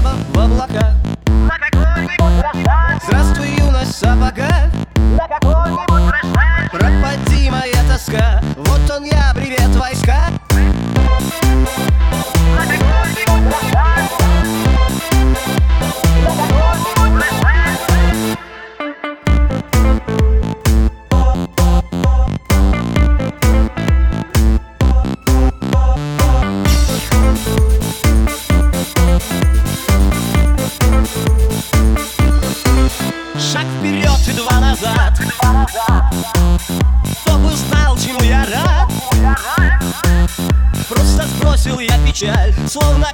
небо в облаках. На какой-нибудь рассвет, Здравствуй, юность в сапогах. на какой-нибудь рассвет. Пропади моя тоска, вот он я, привет, войска. На какой-нибудь рассвет, на какой-нибудь рассвет. Шаг вперед и два назад, кто бы знал, чему я рад. Просто сбросил я печаль, словно